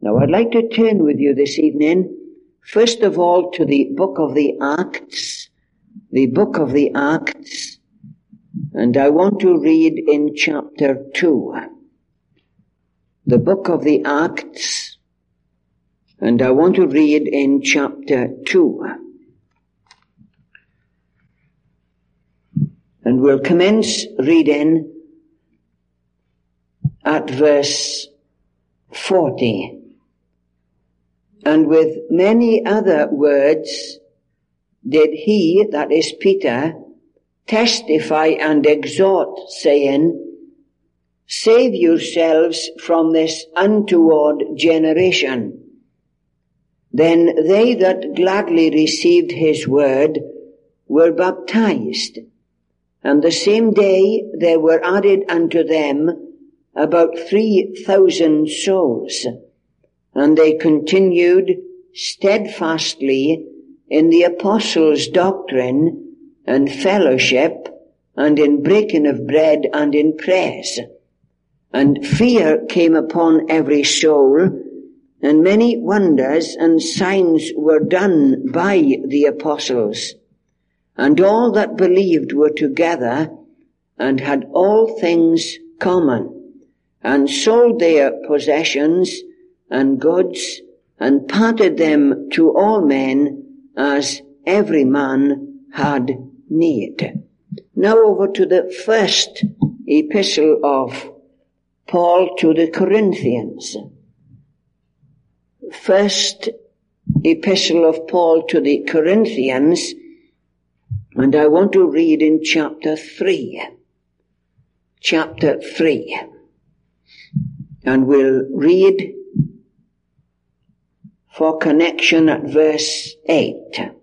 Now I'd like to turn with you this evening, first of all, to the book of the Acts, and I want to read in chapter 2. The book of the Acts, and I want to read in chapter 2. And we'll commence reading at verse 40. And with many other words did he, that is Peter, testify and exhort, saying, Save yourselves from this untoward generation. Then they that gladly received his word were baptized, and the same day there were added unto them about 3,000 souls, and they continued steadfastly in the apostles' doctrine and fellowship, and in breaking of bread and in prayers. And fear came upon every soul, and many wonders and signs were done by the apostles. And all that believed were together, and had all things common, and sold their possessions and goods, and parted them to all men, as every man had need. Now over to the first epistle of Paul to the Corinthians. First epistle of Paul to the Corinthians, and I want to read in chapter 3. Chapter 3. And we'll read for connection at verse 8.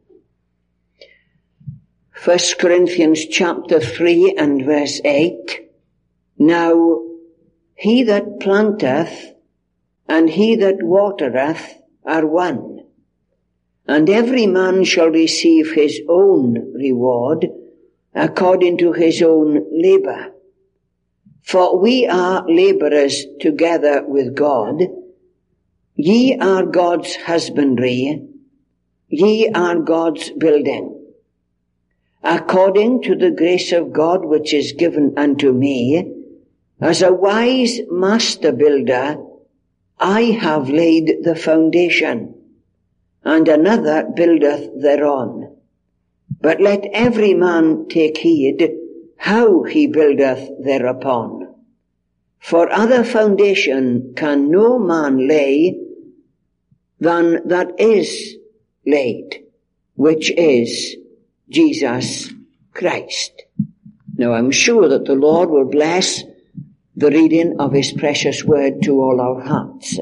1 Corinthians chapter 3 and verse 8. Now he that planteth and he that watereth are one, and every man shall receive his own reward according to his own labour. For we are labourers together with God. Ye are God's husbandry, ye are God's building. According to the grace of God which is given unto me, as a wise master builder, I have laid the foundation, and another buildeth thereon. But let every man take heed how he buildeth thereupon. For other foundation can no man lay than that is laid, which is Jesus Christ. Now I'm sure that the Lord will bless the reading of his precious word to all our hearts.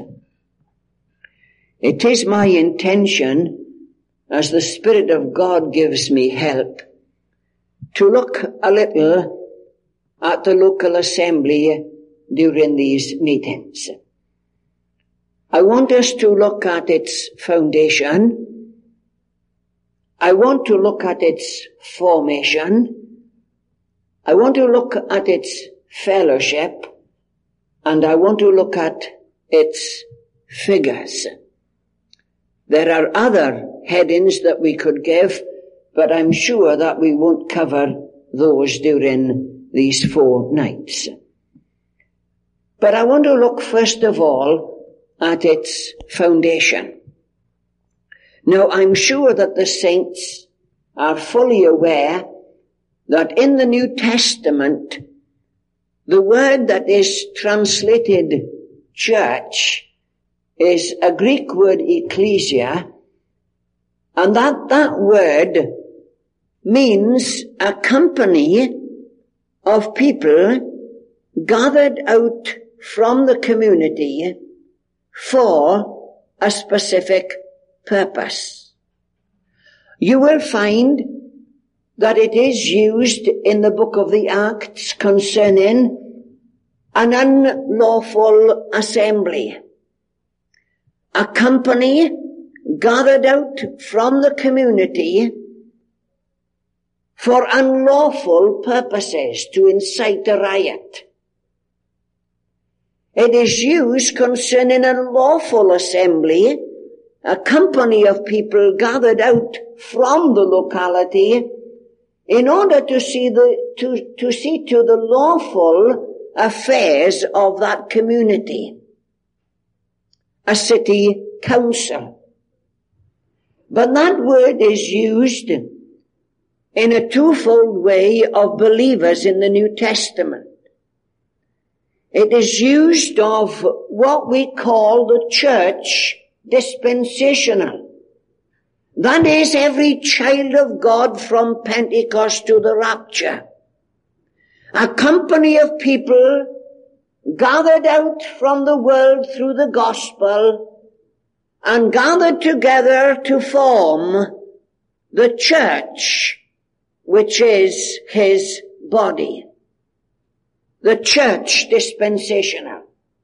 It is my intention, as the Spirit of God gives me help, to look a little at the local assembly during these meetings. I want us to look at its foundation. I want to look at its formation. I want to look at its fellowship, and I want to look at its figures. There are other headings that we could give, but I'm sure that we won't cover those during these 4 nights. But I want to look first of all at its foundation. Now I'm sure that the saints are fully aware that in the New Testament, the word that is translated church is a Greek word ecclesia, and that word means a company of people gathered out from the community for a specific purpose. You will find that it is used in the book of the Acts concerning an unlawful assembly, a company gathered out from the community for unlawful purposes, to incite a riot. It is used concerning a lawful assembly, a company of people gathered out from the locality in order to see to the lawful affairs of that community. A city council. But that word is used in a twofold way of believers in the New Testament. It is used of what we call the church dispensational. That is every child of God from Pentecost to the rapture. A company of people gathered out from the world through the gospel and gathered together to form the church, which is his body. The church dispensational.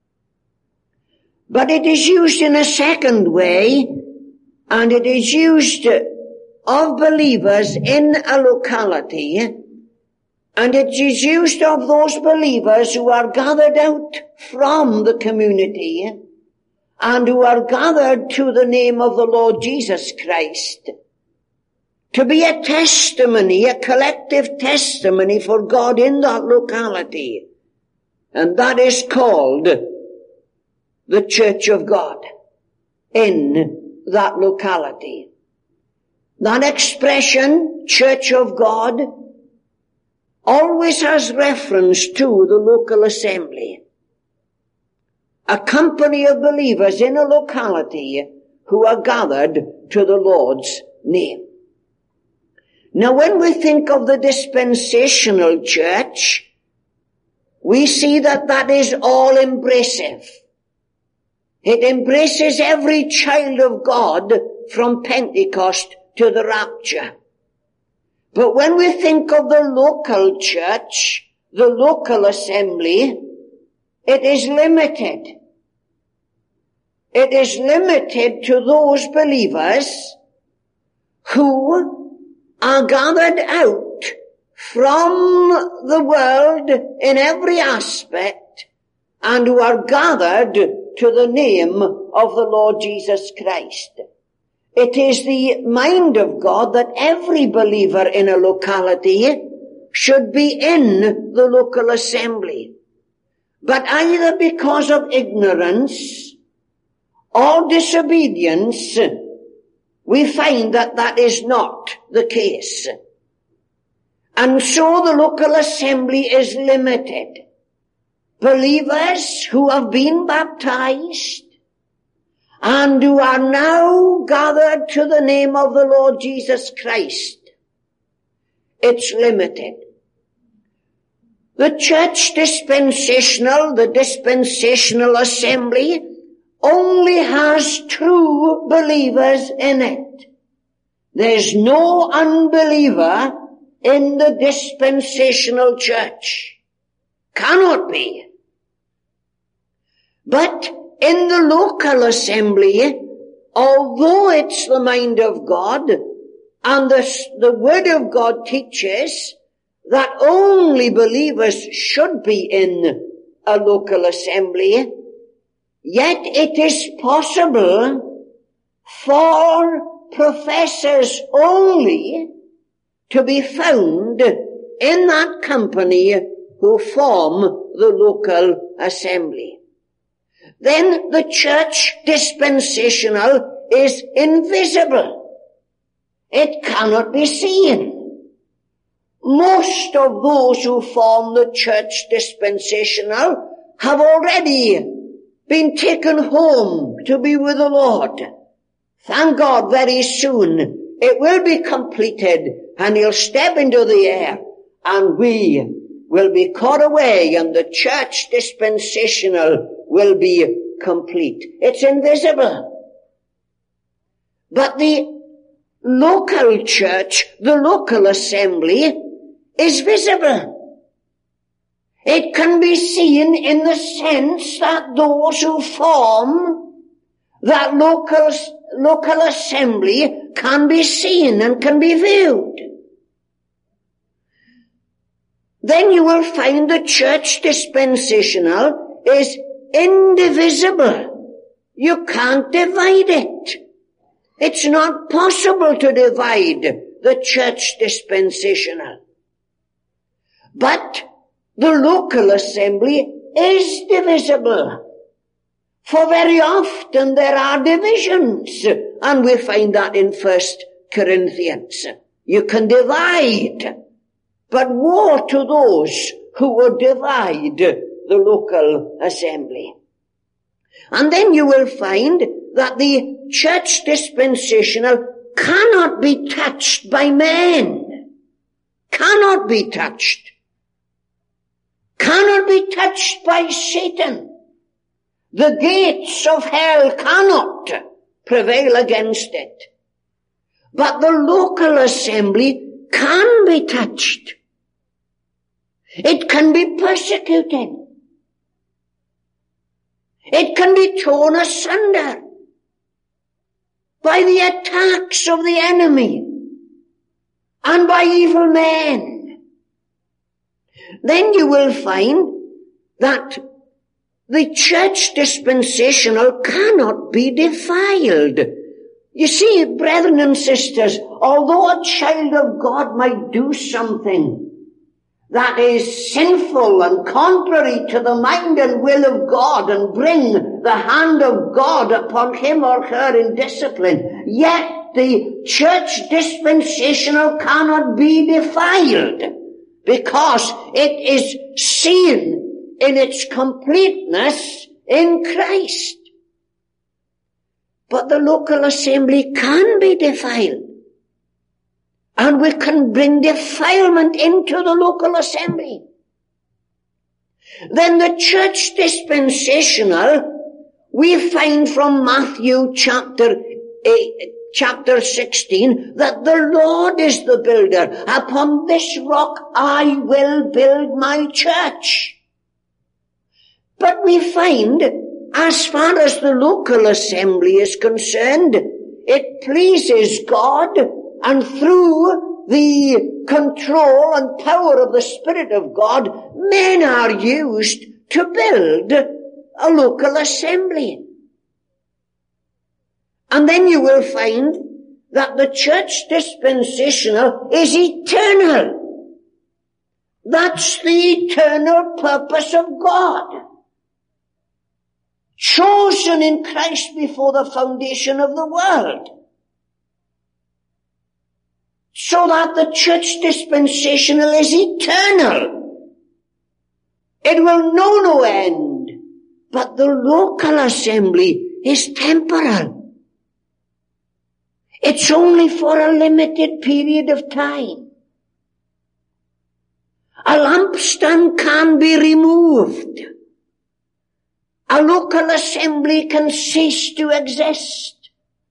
But it is used in a second way, and it is used of believers in a locality, and it is used of those believers who are gathered out from the community and who are gathered to the name of the Lord Jesus Christ to be a testimony, a collective testimony for God in that locality. And that is called the Church of God in that locality. That expression, Church of God, always has reference to the local assembly. A company of believers in a locality who are gathered to the Lord's name. Now when we think of the dispensational church, we see that that is all-embracive. It embraces every child of God from Pentecost to the rapture. But when we think of the local church, the local assembly, it is limited. It is limited to those believers who are gathered out from the world in every aspect and who are gathered to the name of the Lord Jesus Christ. It is the mind of God that every believer in a locality should be in the local assembly. But either because of ignorance or disobedience, we find that that is not the case. And so the local assembly is limited. Believers who have been baptized and who are now gathered to the name of the Lord Jesus Christ. It's limited. The church dispensational, the dispensational assembly, only has true believers in it. There's no unbeliever in the dispensational church. Cannot be. But in the local assembly, although it's the mind of God, and the Word of God teaches that only believers should be in a local assembly, yet it is possible for professors only to be found in that company who form the local assembly. Then the church dispensational is invisible. It cannot be seen. Most of those who form the church dispensational have already been taken home to be with the Lord. Thank God, very soon it will be completed and he'll step into the air and we will be caught away and the church dispensational will be complete. It's invisible. But the local church, the local assembly, is visible. It can be seen in the sense that those who form that local assembly can be seen and can be viewed. Then you will find the church dispensational is indivisible. You can't divide it. It's not possible to divide the church dispensational. But the local assembly is divisible. For very often there are divisions, and we find that in 1 Corinthians. You can divide, but woe to those who would divide the local assembly. And then you will find that the church dispensational cannot be touched by men. Cannot be touched. Cannot be touched by Satan. The gates of hell cannot prevail against it. But the local assembly can be touched. It can be persecuted. It can be torn asunder by the attacks of the enemy and by evil men. Then you will find that the church dispensational cannot be defiled. You see, brethren and sisters, although a child of God might do something that is sinful and contrary to the mind and will of God and bring the hand of God upon him or her in discipline, yet the church dispensational cannot be defiled because it is seen in its completeness in Christ. But the local assembly can be defiled. And we can bring defilement into the local assembly. Then the church dispensational, we find from Matthew chapter 16, that the Lord is the builder. Upon this rock I will build my church. But we find, as far as the local assembly is concerned, it pleases God, and through the control and power of the Spirit of God, men are used to build a local assembly. And then you will find that the church dispensational is eternal. That's the eternal purpose of God. Chosen in Christ before the foundation of the world. So that the church dispensational is eternal. It will know no end. But the local assembly is temporal. It's only for a limited period of time. A lampstand can be removed. A local assembly can cease to exist.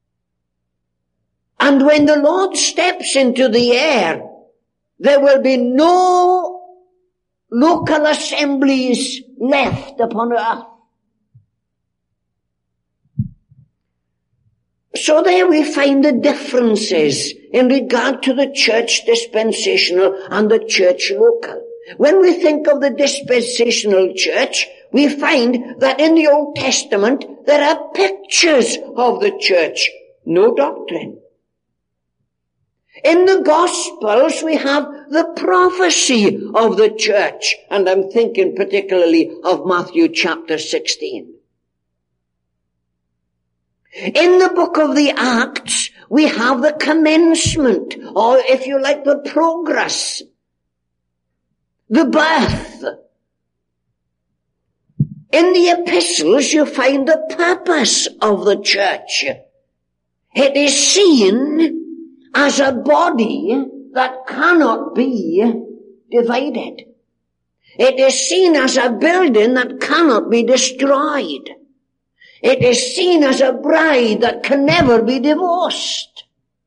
And when the Lord steps into the air, there will be no local assemblies left upon earth. So there we find the differences in regard to the church dispensational and the church local. When we think of the dispensational church, we find that in the Old Testament there are pictures of the church, no doctrine. In the Gospels we have the prophecy of the church, and I'm thinking particularly of Matthew chapter 16. In the book of the Acts we have the commencement, or if you like, the progress, the birth. In the epistles you find the purpose of the church. It is seen as a body that cannot be divided. It is seen as a building that cannot be destroyed. It is seen as a bride that can never be divorced.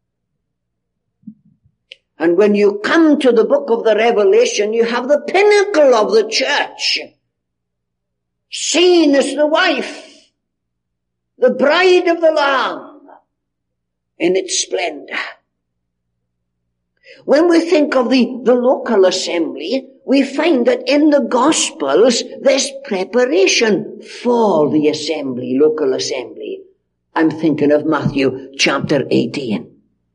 And when you come to the book of the Revelation, you have the pinnacle of the church, seen as the wife, the bride of the Lamb, in its splendor. When we think of the local assembly, we find that in the Gospels there's preparation for the assembly, local assembly. I'm thinking of Matthew chapter 18.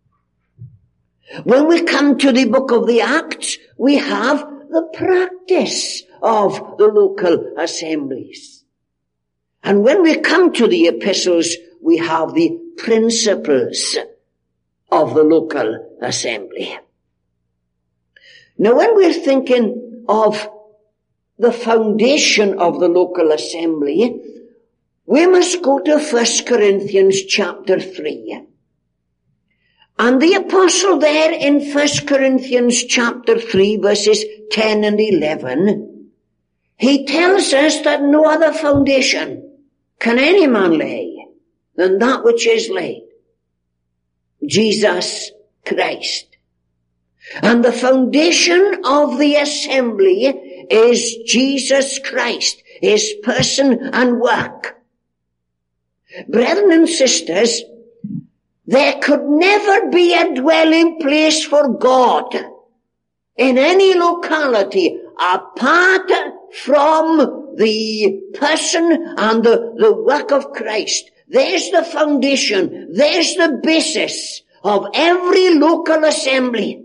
When we come to the book of the Acts, we have the practice of the local assemblies. And when we come to the epistles, we have the principles of the local assembly. Now, when we're thinking of the foundation of the local assembly, we must go to 1 Corinthians chapter 3. And the apostle there in 1 Corinthians chapter 3 verses 10 and 11, he tells us that no other foundation can any man lay than that which is laid, Jesus Christ. And the foundation of the assembly is Jesus Christ, his person and work. Brethren and sisters, there could never be a dwelling place for God in any locality apart from the person and the work of Christ. There's the foundation. There's the basis of every local assembly.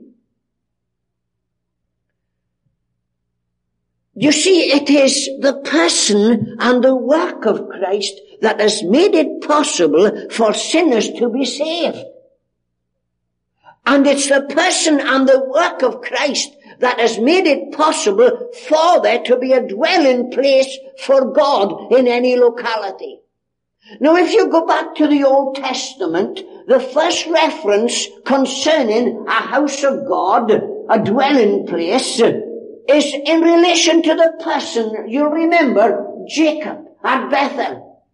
You see, it is the person and the work of Christ that has made it possible for sinners to be saved. And it's the person and the work of Christ that has made it possible for there to be a dwelling place for God in any locality. Now, if you go back to the Old Testament, the first reference concerning a house of God, a dwelling place, is in relation to the person, you remember, Jacob at Bethel.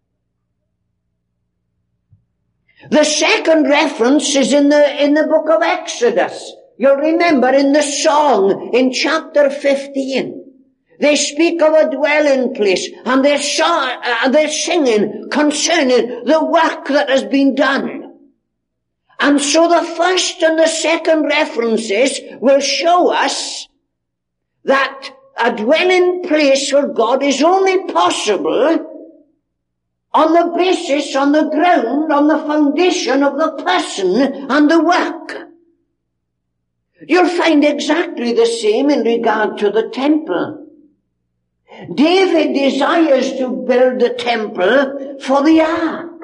The second reference is in the book of Exodus. You'll remember in the song in chapter 15. They speak of a dwelling place and they're singing concerning the work that has been done. And so the first and the second references will show us that a dwelling place for God is only possible on the basis, on the ground, on the foundation of the person and the work. You'll find exactly the same in regard to the temple. David desires to build the temple for the ark.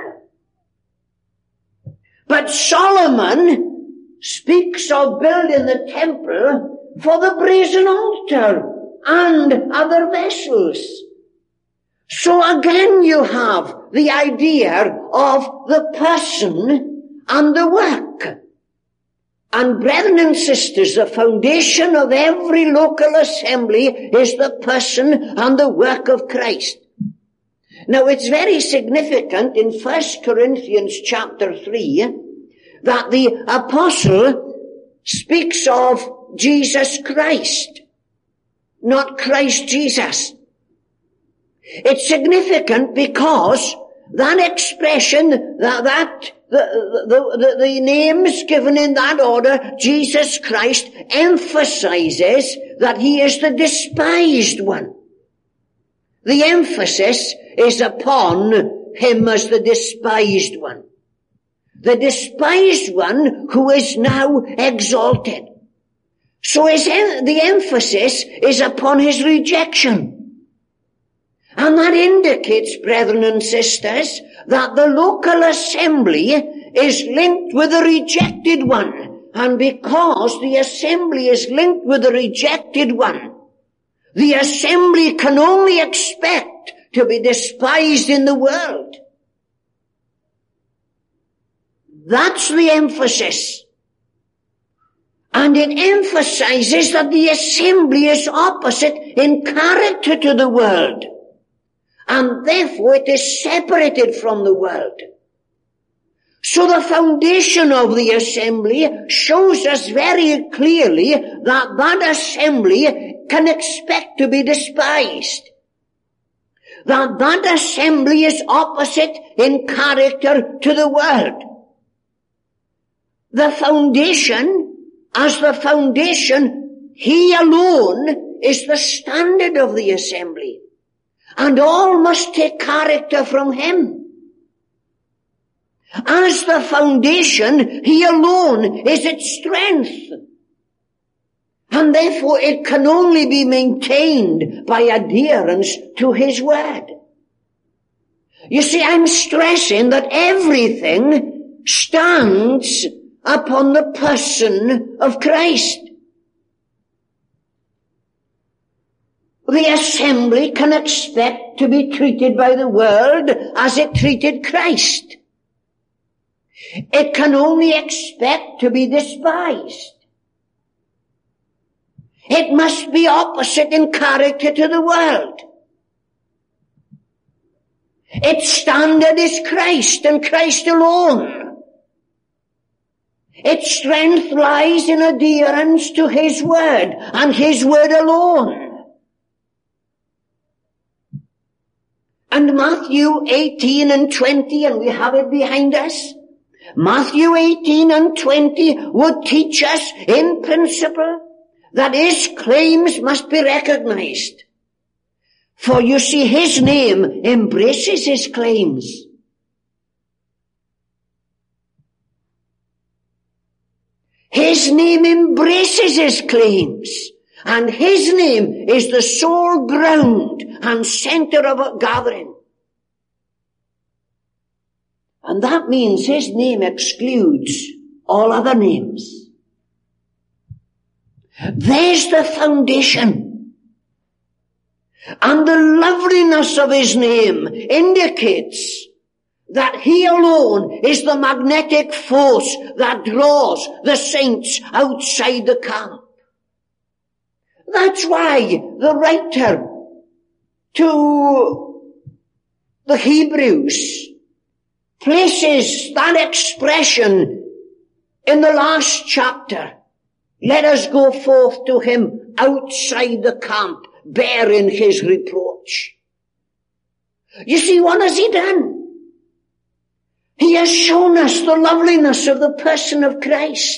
But Solomon speaks of building the temple for the brazen altar and other vessels. So again you have the idea of the person and the work. And brethren and sisters, the foundation of every local assembly is the person and the work of Christ. Now it's very significant in 1 Corinthians chapter 3 that the apostle speaks of Jesus Christ, not Christ Jesus. It's significant because that expression, the names given in that order, Jesus Christ, emphasizes that he is the despised one. The emphasis is upon him as the despised one. The despised one who is now exalted. So the emphasis is upon his rejection. And that indicates, brethren and sisters, that the local assembly is linked with the rejected one. And because the assembly is linked with the rejected one, the assembly can only expect to be despised in the world. That's the emphasis. And it emphasizes that the assembly is opposite in character to the world. And therefore it is separated from the world. So the foundation of the assembly shows us very clearly that that assembly can expect to be despised. That assembly is opposite in character to the world. The foundation, as the foundation, he alone is the standard of the assembly. And all must take character from him. As the foundation, he alone is its strength. And therefore it can only be maintained by adherence to his word. You see, I'm stressing that everything stands upon the person of Christ. The assembly can expect to be treated by the world as it treated Christ. It can only expect to be despised. It must be opposite in character to the world. Its standard is Christ and Christ alone. Its strength lies in adherence to his word and his word alone. And Matthew 18 and 20, and we have it behind us, Matthew 18 and 20 would teach us in principle that his claims must be recognized. For you see, his name embraces his claims. His name embraces his claims. And his name is the sole ground and center of a gathering. And that means his name excludes all other names. There's the foundation. And the loveliness of his name indicates that he alone is the magnetic force that draws the saints outside the camp. That's why the writer to the Hebrews places that expression in the last chapter. Let us go forth to him outside the camp, bearing his reproach. You see, what has he done? He has shown us the loveliness of the person of Christ.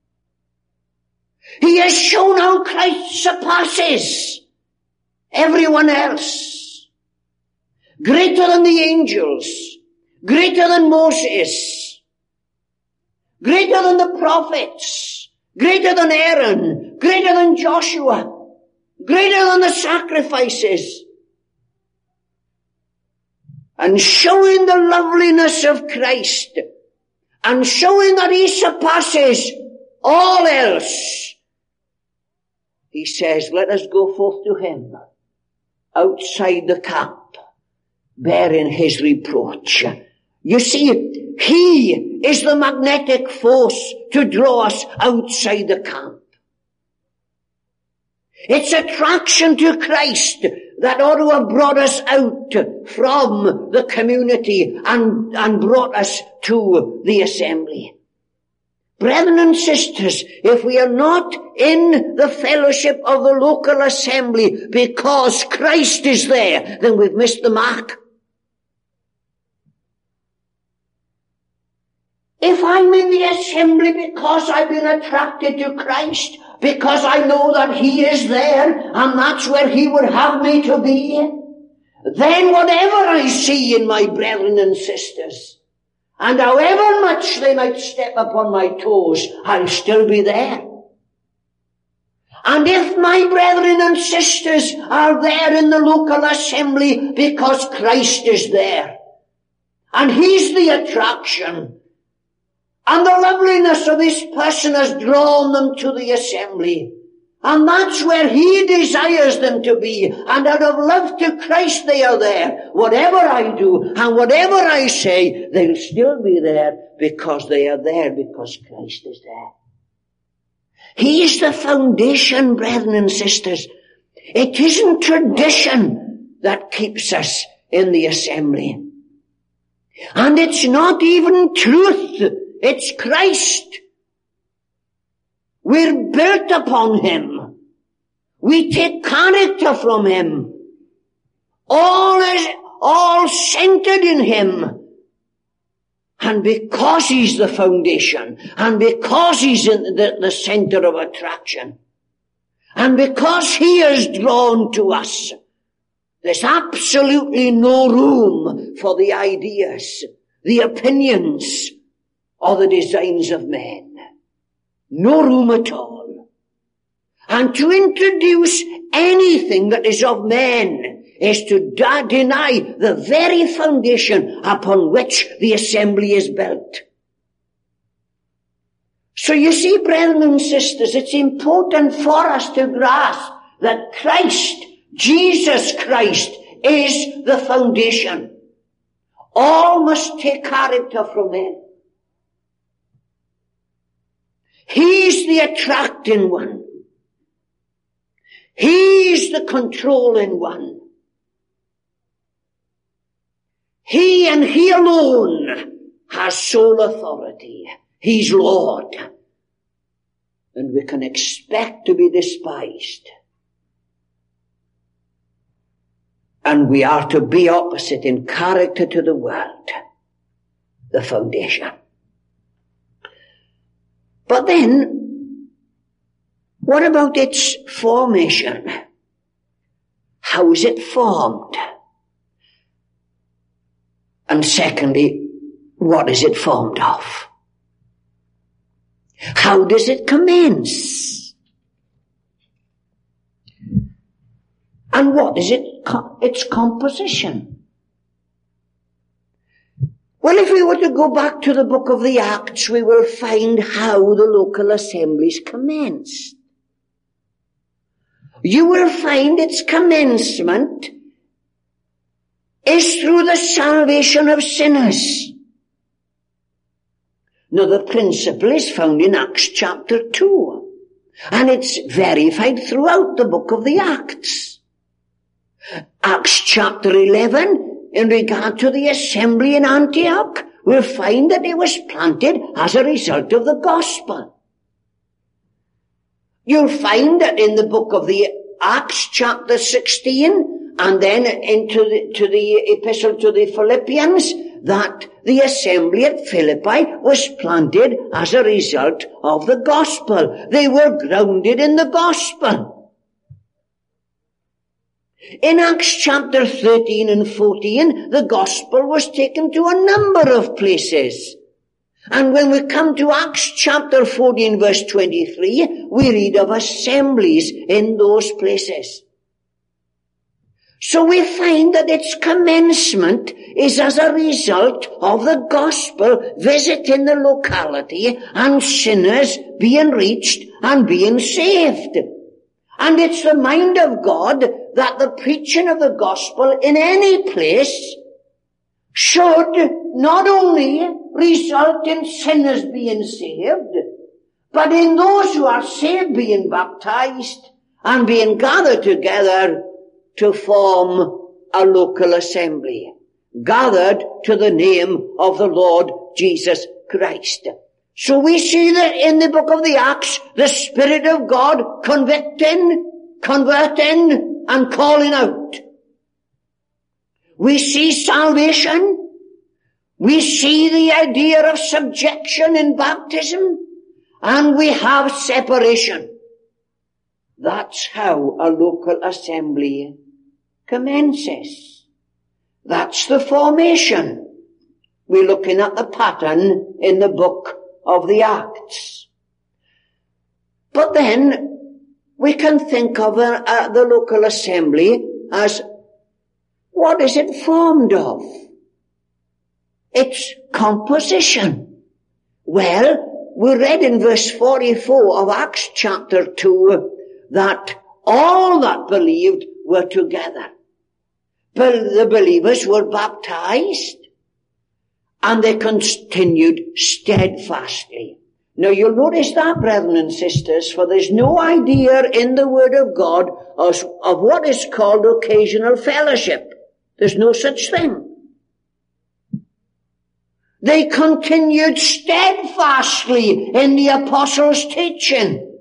He has shown how Christ surpasses everyone else. Greater than the angels, greater than Moses, greater than the prophets, greater than Aaron, greater than Joshua, greater than the sacrifices. And showing the loveliness of Christ, and showing that he surpasses all else, he says, let us go forth to him outside the camp, bearing his reproach. You see, he is the magnetic force to draw us outside the camp. It's attraction to Christ that ought to have brought us out from the community and brought us to the assembly. Brethren and sisters, if we are not in the fellowship of the local assembly because Christ is there, then we've missed the mark. If I'm in the assembly because I've been attracted to Christ, because I know that he is there and that's where he would have me to be, then whatever I see in my brethren and sisters, and however much they might step upon my toes, I'll still be there. And if my brethren and sisters are there in the local assembly because Christ is there, and he's the attraction, and the loveliness of this person has drawn them to the assembly, and that's where he desires them to be, and out of love to Christ they are there. Whatever I do and whatever I say, they'll still be there because they are there because Christ is there. He is the foundation, brethren and sisters. It isn't tradition that keeps us in the assembly. And it's not even truth. It's Christ. We're built upon him. We take character from him. All centered in him. And because he's the foundation, and because he's in the center of attraction, And because he is drawn to us, there's absolutely no room for the ideas, the opinions, or the designs of men. No room at all. And to introduce anything that is of men is to deny the very foundation upon which the assembly is built. So you see, brethren and sisters, it's important for us to grasp that Christ, Jesus Christ, is the foundation. All must take character from him. He's the attracting one. He's the controlling one. He and he alone has sole authority. He's Lord. And we can expect to be despised. And we are to be opposite in character to the world. The foundation. But then, what about its formation? How is it formed? And secondly, what is it formed of? How does it commence? And what is its composition? Well, if we were to go back to the book of the Acts, we will find how the local assemblies commenced. You will find its commencement is through the salvation of sinners. Now, the principle is found in Acts chapter 2, and it's verified throughout the book of the Acts. Acts chapter 11, in regard to the assembly in Antioch, we'll find that it was planted as a result of the gospel. You'll find that in the book of the Acts chapter 16, and then into the epistle to the Philippians, that the assembly at Philippi was planted as a result of the gospel. They were grounded in the gospel. In Acts chapter 13 and 14, the gospel was taken to a number of places. And when we come to Acts chapter 14 verse 23, we read of assemblies in those places. So we find that its commencement is as a result of the gospel visiting the locality and sinners being reached and being saved. And it's the mind of God that the preaching of the gospel in any place should not only result in sinners being saved, but in those who are saved being baptized and being gathered together to form a local assembly, gathered to the name of the Lord Jesus Christ. So we see that in the book of the Acts, the Spirit of God convicting, converting, and calling out. We see salvation. We see the idea of subjection in baptism. And we have separation. That's how a local assembly commences. That's the formation. We're looking at the pattern in the book of the Acts. But then we can think of the local assembly as, what is it formed of? Its composition. Well, we read in verse 44 of Acts chapter 2 that all that believed were together. The believers were baptized and they continued steadfastly. Now you'll notice that, brethren and sisters, for there's no idea in the Word of God of what is called occasional fellowship. There's no such thing. They continued steadfastly in the apostles' teaching.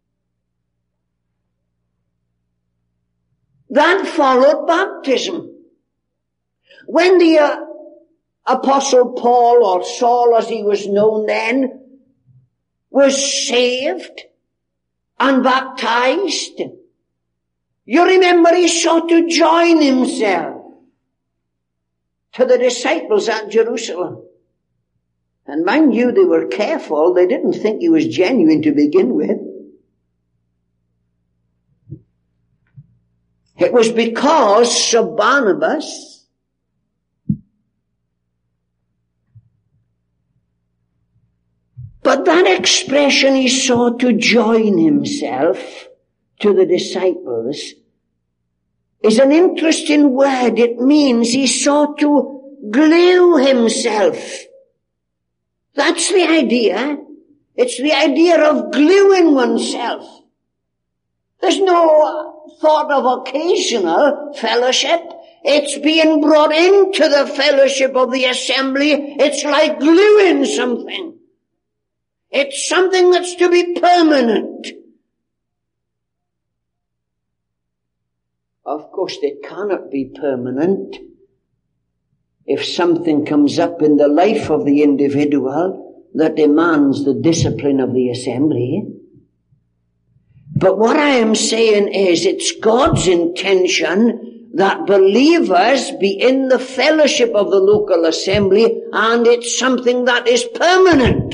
That followed baptism. When the Apostle Paul, or Saul as he was known then, was saved and baptized. You remember he sought to join himself to the disciples at Jerusalem. And mind you, they were careful. They didn't think he was genuine to begin with. It was because of Barnabas. But that expression, he sought to join himself to the disciples, is an interesting word. It means he sought to glue himself. That's the idea. It's the idea of gluing oneself. There's no thought of occasional fellowship. It's being brought into the fellowship of the assembly. It's like gluing something. It's something that's to be permanent. Of course, it cannot be permanent if something comes up in the life of the individual that demands the discipline of the assembly. But what I am saying is, it's God's intention that believers be in the fellowship of the local assembly, and it's something that is permanent.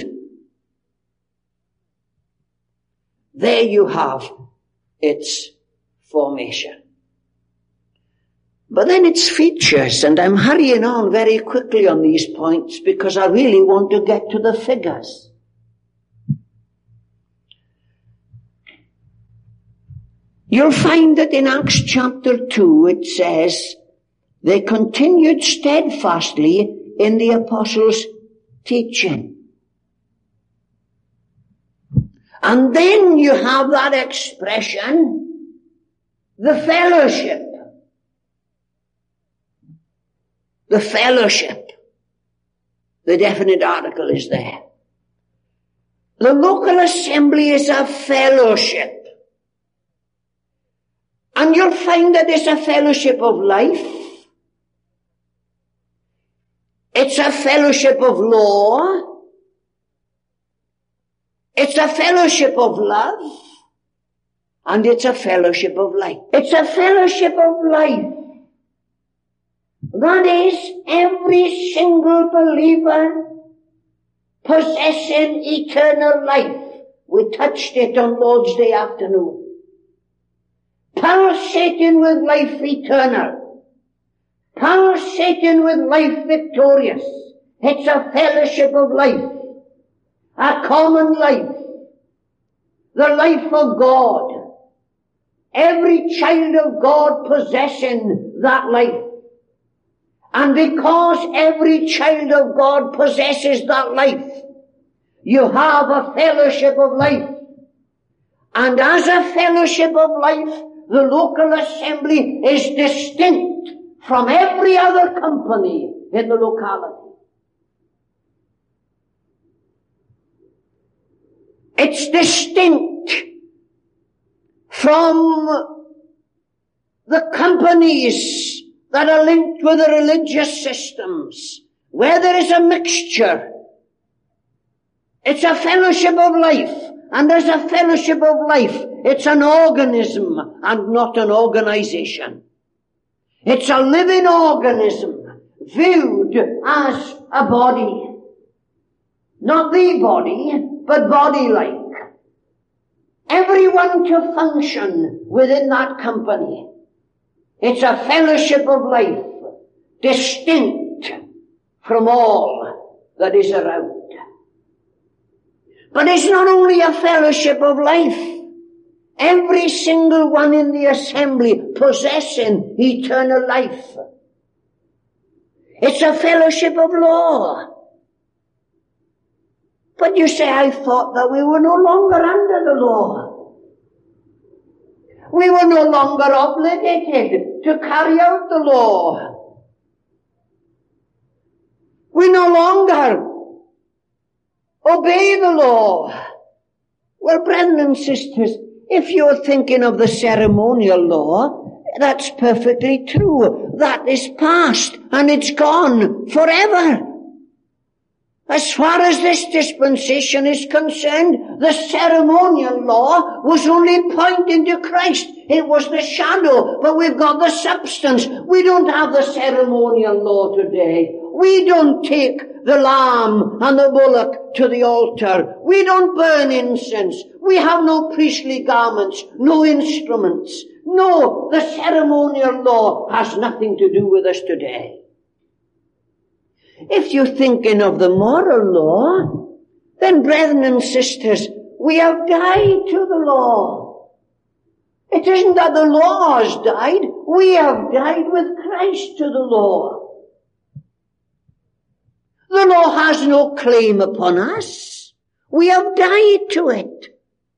There you have its formation. But then its features, and I'm hurrying on very quickly on these points because I really want to get to the figures. You'll find that in Acts chapter 2 it says, they continued steadfastly in the apostles' teaching. And then you have that expression, the fellowship. The fellowship. The definite article is there. The local assembly is a fellowship. And you'll find that it's a fellowship of life. It's a fellowship of law. It's a fellowship of love. And it's a fellowship of life. It's a fellowship of life. That is, every single believer possessing eternal life. We touched it on Lord's Day afternoon. Pulsating with life eternal. Pulsating with life victorious. It's a fellowship of life. A common life. The life of God. Every child of God possessing that life. And because every child of God possesses that life, you have a fellowship of life. And as a fellowship of life, the local assembly is distinct from every other company in the locality. It's distinct from the companies that are linked with the religious systems, where there is a mixture. It's a fellowship of life. And as a fellowship of life, it's an organism and not an organization. It's a living organism viewed as a body. Not the body, but body-like. Everyone to function within that company. It's a fellowship of life, distinct from all that is around. But it's not only a fellowship of life. Every single one in the assembly possessing eternal life. It's a fellowship of law. But you say, I thought that we were no longer under the law. We were no longer obligated to carry out the law. We no longer obey the law. Well, brethren and sisters, if you're thinking of the ceremonial law, that's perfectly true. That is past and it's gone forever. As far as this dispensation is concerned, the ceremonial law was only pointing to Christ. It was the shadow, but we've got the substance. We don't have the ceremonial law today. We don't take the lamb and the bullock to the altar. We don't burn incense. We have no priestly garments, no instruments. No, the ceremonial law has nothing to do with us today. If you're thinking of the moral law, then brethren and sisters, we have died to the law. It isn't that the law has died. We have died with Christ to the law. The law has no claim upon us. We have died to it.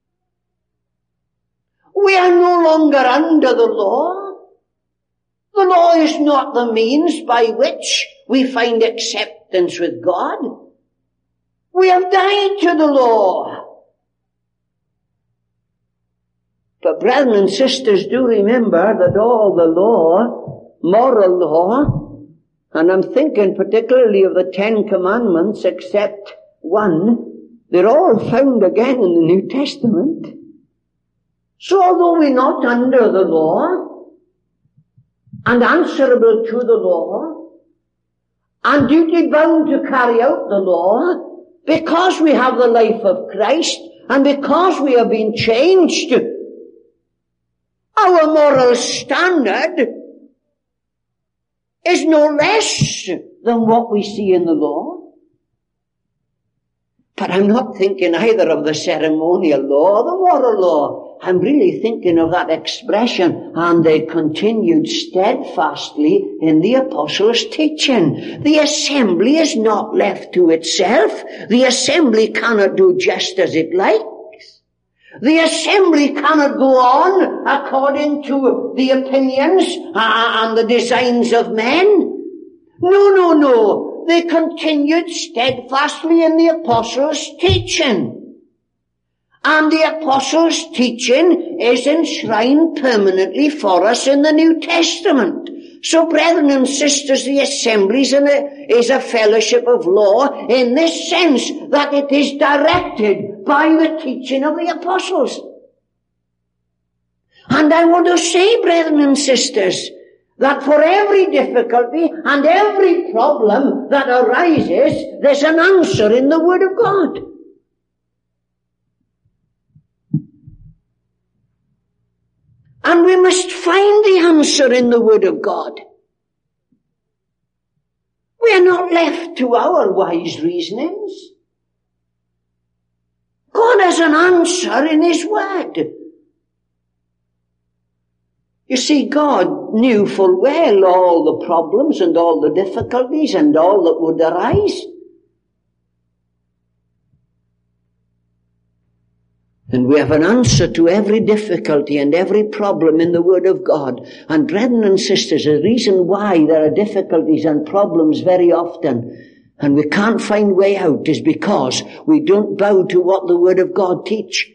We are no longer under the law. The law is not the means by which we find acceptance with God. We have died to the law. But brethren and sisters, do remember that all the law, moral law, and I'm thinking particularly of the 10 Commandments except one, they're all found again in the New Testament. So although we're not under the law, and answerable to the law, and duty bound to carry out the law, because we have the life of Christ, and because we have been changed, our moral standard is no less than what we see in the law. But I'm not thinking either of the ceremonial law or the moral law. I'm really thinking of that expression, and they continued steadfastly in the apostles' teaching. The assembly is not left to itself. The assembly cannot do just as it likes. The assembly cannot go on according to the opinions and the designs of men. No. They continued steadfastly in the apostles' teaching. And the apostles' teaching is enshrined permanently for us in the New Testament. So, brethren and sisters, the assembly is a fellowship of law in this sense that it is directed by the teaching of the apostles. And I want to say, brethren and sisters, that for every difficulty and every problem that arises, there's an answer in the Word of God. And we must find the answer in the Word of God. We are not left to our wise reasonings. God has an answer in His Word. You see, God knew full well all the problems and all the difficulties and all that would arise. And we have an answer to every difficulty and every problem in the Word of God. And brethren and sisters, the reason why there are difficulties and problems very often, and we can't find way out, is because we don't bow to what the Word of God teach.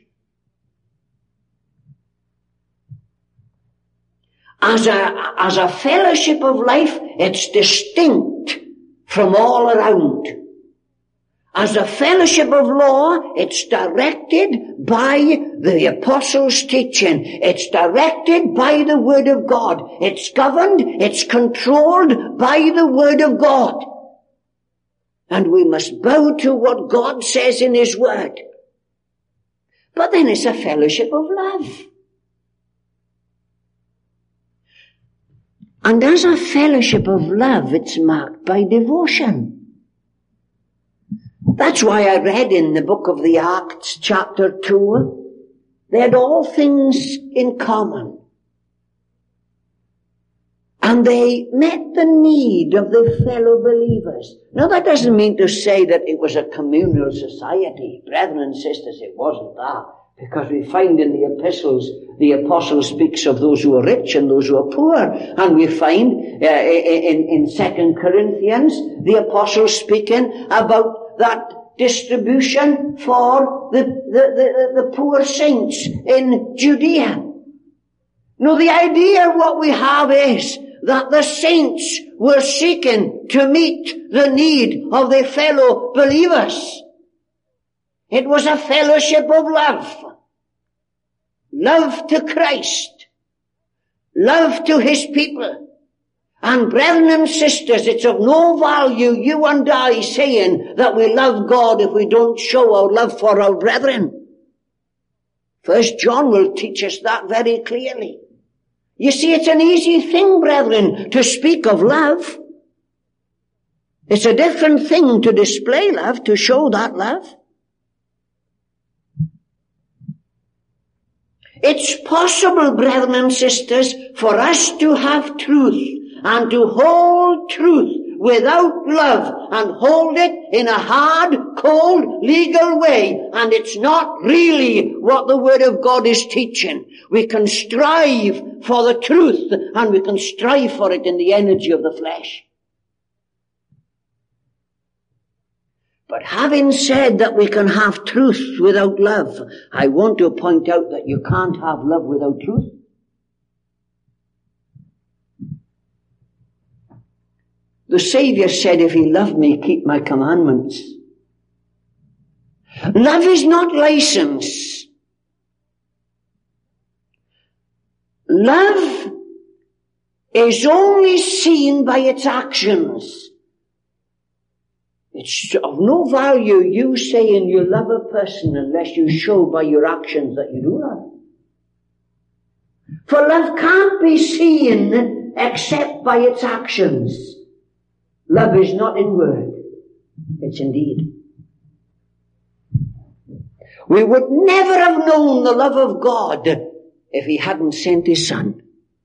As a fellowship of life, it's distinct from all around. As a fellowship of law, it's directed by the apostles' teaching. It's directed by the Word of God. It's governed, it's controlled by the Word of God. And we must bow to what God says in His Word. But then it's a fellowship of love. And as a fellowship of love, it's marked by devotion. That's why I read in the book of the Acts, chapter 2, they had all things in common. And they met the need of the fellow believers. Now that doesn't mean to say that it was a communal society. Brethren and sisters, it wasn't that. Because we find in the epistles, the apostle speaks of those who are rich and those who are poor. And we find in 2 Corinthians, the apostle speaking about that distribution for the poor saints in Judea. Now the idea what we have is that the saints were seeking to meet the need of their fellow believers. It was a fellowship of love. Love to Christ. Love to his people. And brethren and sisters, it's of no value you and I saying that we love God if we don't show our love for our brethren. 1 John will teach us that very clearly. You see, it's an easy thing, brethren, to speak of love. It's a different thing to display love, to show that love. It's possible, brethren and sisters, for us to have truth and to hold truth without love and hold it in a hard, cold, legal way, and it's not really what the Word of God is teaching. We can strive for the truth, and we can strive for it in the energy of the flesh. But having said that we can have truth without love, I want to point out that you can't have love without truth. The Savior said, if you love me, keep my commandments. Love is not license. Love is only seen by its actions. It's of no value you saying you love a person unless you show by your actions that you do love. For love can't be seen except by its actions. Love is not in word, it's in deed. We would never have known the love of God if he hadn't sent his Son.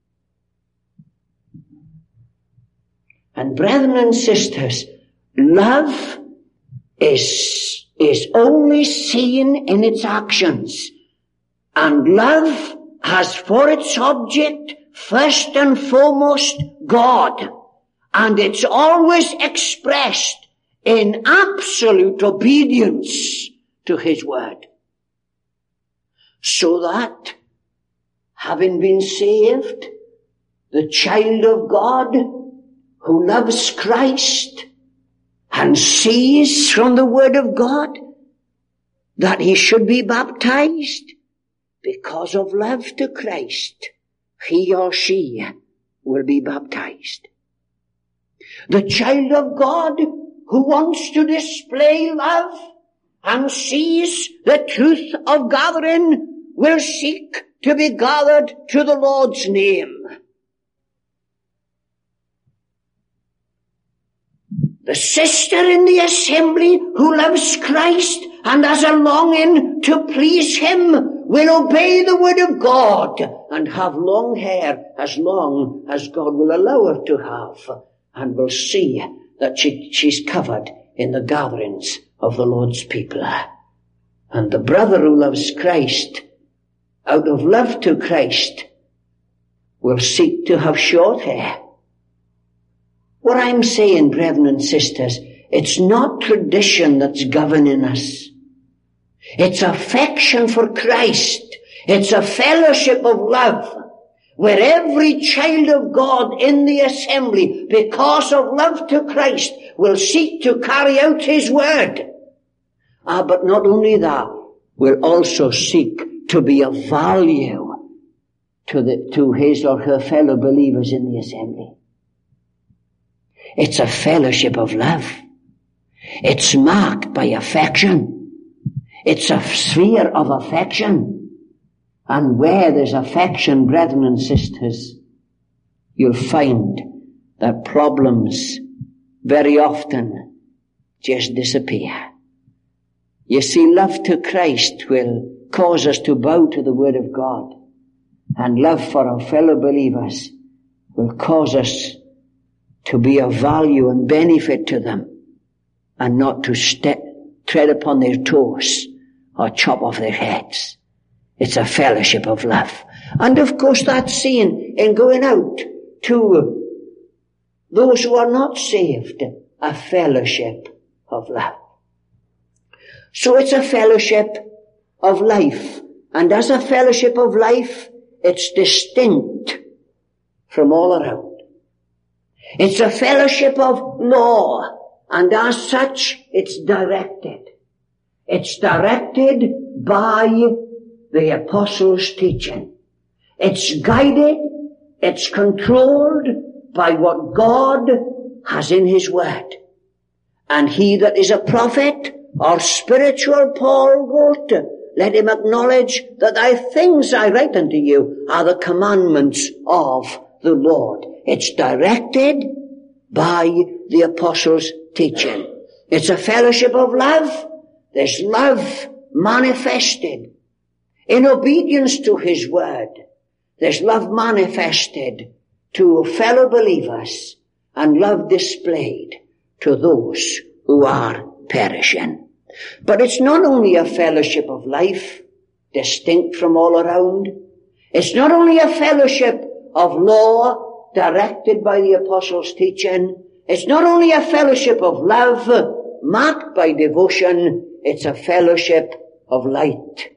And brethren and sisters, love is only seen in its actions. And love has for its object, first and foremost, God. And it's always expressed in absolute obedience to his word. So that, having been saved, the child of God who loves Christ and sees from the word of God that he should be baptized because of love to Christ, he or she will be baptized. The child of God who wants to display love and sees the truth of gathering will seek to be gathered to the Lord's name. The sister in the assembly who loves Christ and has a longing to please him will obey the word of God and have long hair as long as God will allow her to have, and will see that she's covered in the gatherings of the Lord's people. And the brother who loves Christ, out of love to Christ, will seek to have short hair. What I'm saying, brethren and sisters, it's not tradition that's governing us. It's affection for Christ. It's a fellowship of love, where every child of God in the assembly, because of love to Christ, will seek to carry out his word. But not only that, will also seek to be of value to his or her fellow believers in the assembly. It's a fellowship of love. It's marked by affection. It's a sphere of affection. And where there's affection, brethren and sisters, you'll find that problems very often just disappear. You see, love to Christ will cause us to bow to the Word of God. And love for our fellow believers will cause us to be of value and benefit to them, and not to tread upon their toes or chop off their heads. It's a fellowship of love. And of course that's seen in going out to those who are not saved, a fellowship of love. So it's a fellowship of life. And as a fellowship of life, it's distinct from all around. It's a fellowship of law, and as such, it's directed. It's directed by the apostles' teaching. It's guided, it's controlled by what God has in His Word. And he that is a prophet or spiritual, Paul wrote, let him acknowledge that thy things I write unto you are the commandments of the Lord. It's directed by the apostles' teaching. It's a fellowship of love. There's love manifested in obedience to His Word. There's love manifested to fellow believers and love displayed to those who are perishing. But it's not only a fellowship of life, distinct from all around. It's not only a fellowship of law, directed by the apostles' teaching. It's not only a fellowship of love, marked by devotion. It's a fellowship of light.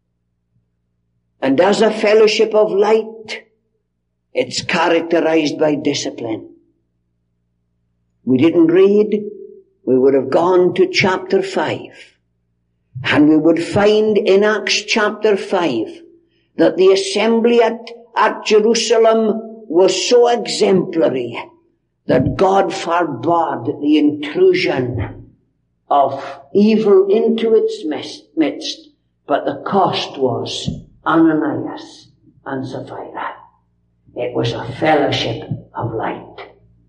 And as a fellowship of light, it's characterized by discipline. We didn't read, we would have gone to chapter 5, and we would find in Acts chapter 5 that the assembly at Jerusalem was so exemplary that God forbade the intrusion of evil into its midst, but the cost was Ananias and Sapphira. It was a fellowship of light.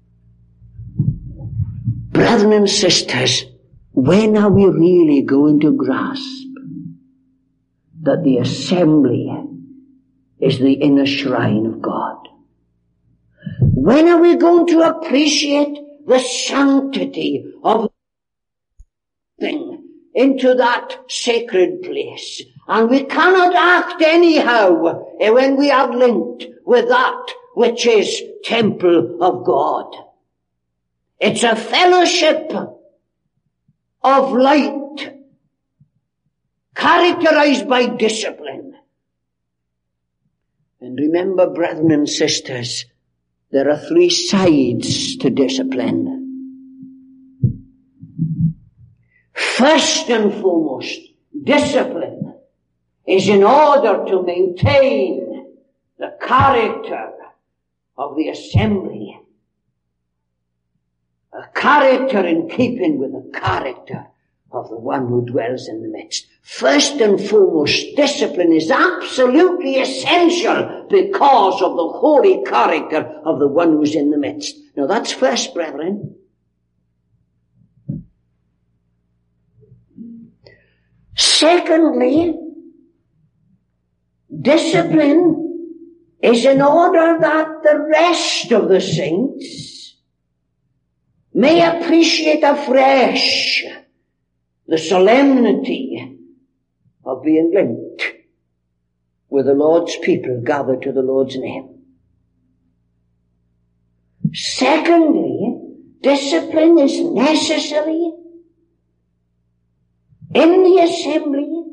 Brethren and sisters, when are we really going to grasp that the assembly is the inner shrine of God? When are we going to appreciate the sanctity of thing into that sacred place? And we cannot act anyhow when we are linked with that which is temple of God. It's a fellowship of light, characterized by discipline. And remember, brethren and sisters, there are 3 sides to discipline. First and foremost, discipline is in order to maintain the character of the assembly. A character in keeping with the character of the one who dwells in the midst. First and foremost, discipline is absolutely essential because of the holy character of the one who's in the midst. Now that's first, brethren. Secondly, discipline is in order that the rest of the saints may appreciate afresh the solemnity of being linked with the Lord's people gathered to the Lord's name. Secondly, discipline is necessary in the assembly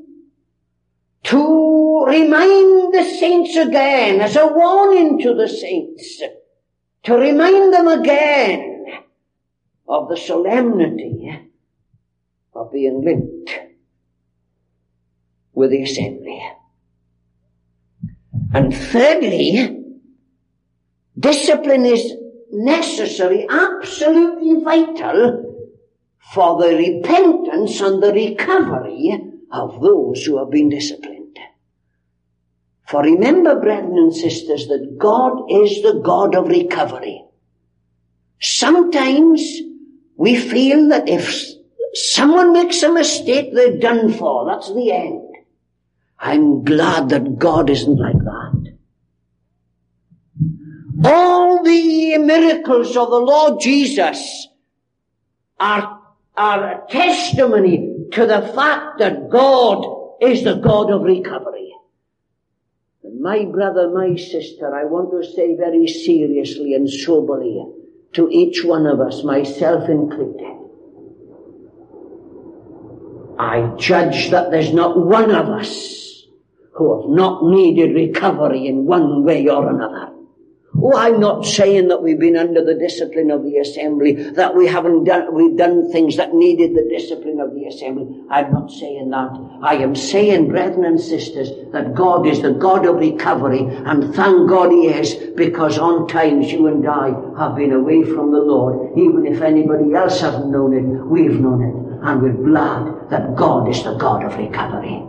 to remind the saints again, as a warning to the saints, to remind them again of the solemnity of being linked with the assembly. And thirdly, discipline is necessary, absolutely vital, for the repentance and the recovery of those who have been disciplined. For remember, brethren and sisters, that God is the God of recovery. Sometimes we feel that if someone makes a mistake, they're done for. That's the end. I'm glad that God isn't like that. All the miracles of the Lord Jesus are a testimony to the fact that God is the God of recovery. And my brother, my sister, I want to say very seriously and soberly to each one of us, myself included, I judge that there's not one of us who have not needed recovery in one way or another. Oh, I'm not saying that we've been under the discipline of the assembly, that we've done things that needed the discipline of the assembly. I'm not saying that. I am saying, brethren and sisters, that God is the God of recovery, and thank God He is, because on times you and I have been away from the Lord. Even if anybody else hasn't known it, we've known it, and we're glad that God is the God of recovery.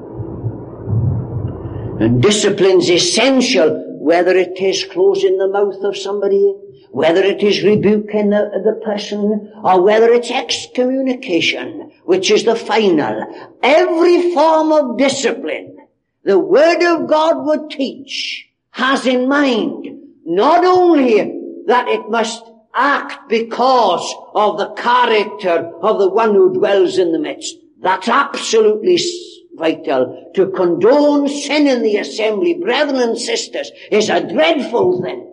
And discipline's essential, whether it is closing the mouth of somebody, whether it is rebuking the person, or whether it's excommunication, which is the final. Every form of discipline the Word of God would teach has in mind not only that it must act because of the character of the one who dwells in the midst. That's absolutely vital. To condone sin in the assembly, brethren and sisters, is a dreadful thing.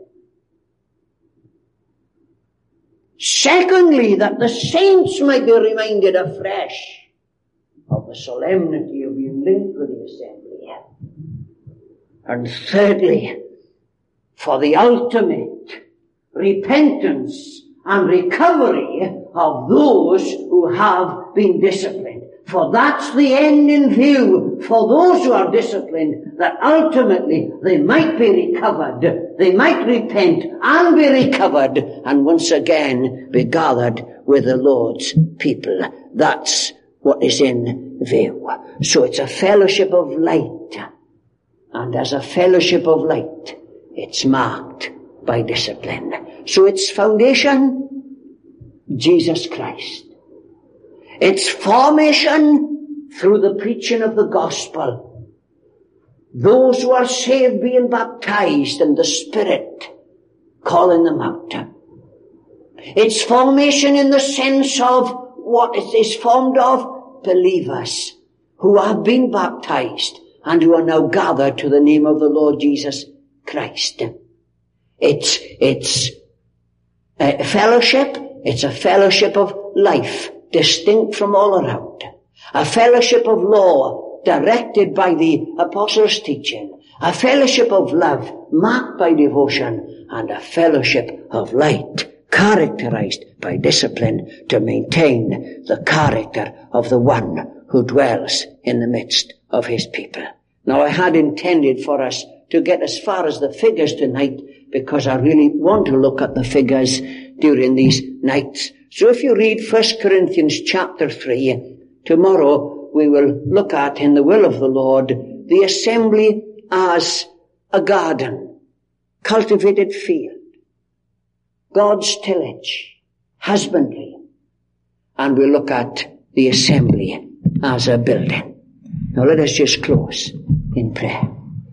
Secondly, that the saints might be reminded afresh of the solemnity of being linked with the assembly. And thirdly, for the ultimate repentance and recovery of those who have been disciplined. For that's the end in view for those who are disciplined, that ultimately they might be recovered, they might repent and be recovered, and once again be gathered with the Lord's people. That's what is in view. So it's a fellowship of light, and as a fellowship of light, it's marked by discipline. So its foundation, Jesus Christ. Its formation through the preaching of the gospel. Those who are saved being baptized and the Spirit calling them out. Its formation in the sense of what it is formed of believers who have been baptized and who are now gathered to the name of the Lord Jesus Christ. It's a fellowship. It's a fellowship of life, distinct from all around. A fellowship of law, directed by the apostles' teaching. A fellowship of love, marked by devotion. And a fellowship of light, characterized by discipline to maintain the character of the one who dwells in the midst of his people. Now, I had intended for us to get as far as the figures tonight, because I really want to look at the figures during these nights. So if you read 1 Corinthians chapter 3, tomorrow we will look at, in the will of the Lord, the assembly as a garden, cultivated field, God's tillage, husbandry, and we'll look at the assembly as a building. Now let us just close in prayer.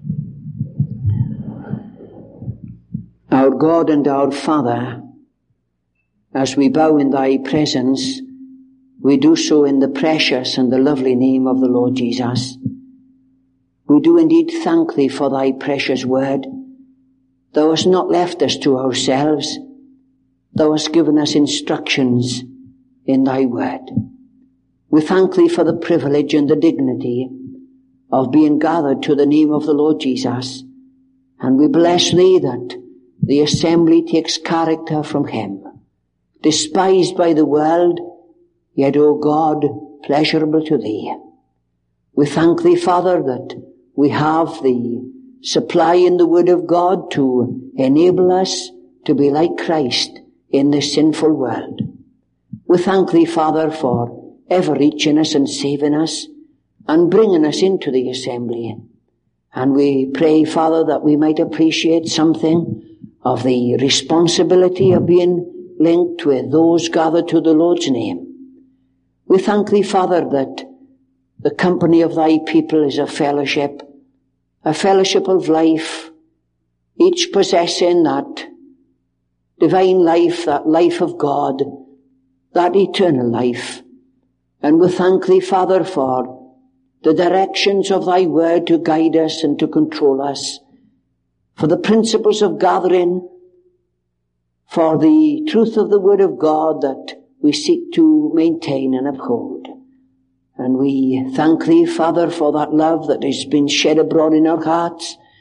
Our God and our Father, as we bow in thy presence, we do so in the precious and the lovely name of the Lord Jesus. We do indeed thank thee for thy precious word. Thou hast not left us to ourselves. Thou hast given us instructions in thy word. We thank thee for the privilege and the dignity of being gathered to the name of the Lord Jesus. And we bless thee that the assembly takes character from him, despised by the world, yet, O God, pleasurable to thee. We thank thee, Father, that we have the supply in the Word of God to enable us to be like Christ in this sinful world. We thank thee, Father, for ever reaching us and saving us and bringing us into the assembly. And we pray, Father, that we might appreciate something of the responsibility of being linked with those gathered to the Lord's name. We thank thee, Father, that the company of thy people is a fellowship of life, each possessing that divine life, that life of God, that eternal life. And we thank thee, Father, for the directions of thy word to guide us and to control us, for the principles of gathering, for the truth of the word of God that we seek to maintain and uphold. And we thank thee, Father, for that love that has been shed abroad in our hearts,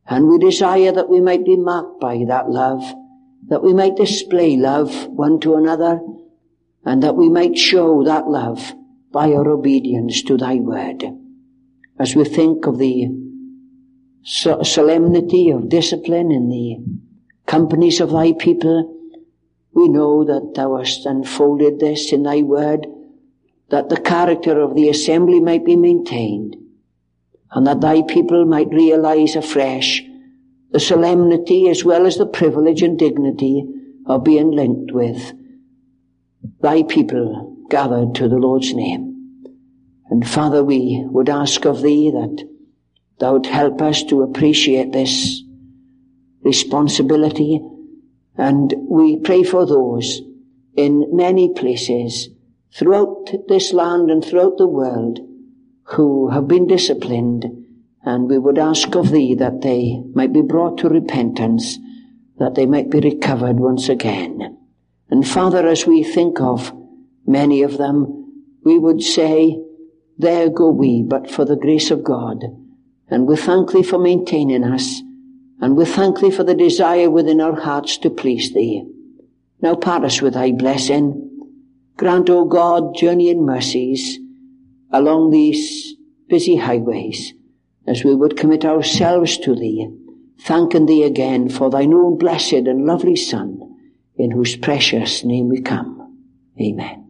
And we desire that we might be marked by that love, that we might display love one to another, and that we might show that love by our obedience to thy word. As we think of the solemnity of discipline in the companies of thy people, we know that thou hast unfolded this in thy word, that the character of the assembly might be maintained, and that thy people might realize afresh the solemnity as well as the privilege and dignity of being linked with thy people gathered to the Lord's name. And Father, we would ask of thee that thou would help us to appreciate this responsibility, and we pray for those in many places throughout this land and throughout the world who have been disciplined, and we would ask of thee that they might be brought to repentance, that they might be recovered once again. And Father, as we think of many of them, we would say, there go we, but for the grace of God. And we thank thee for maintaining us, and we thank thee for the desire within our hearts to please thee. Now part us with thy blessing. Grant, O God, journeying mercies along these busy highways, as we would commit ourselves to thee, thanking thee again for thine own blessed and lovely Son, in whose precious name we come. Amen.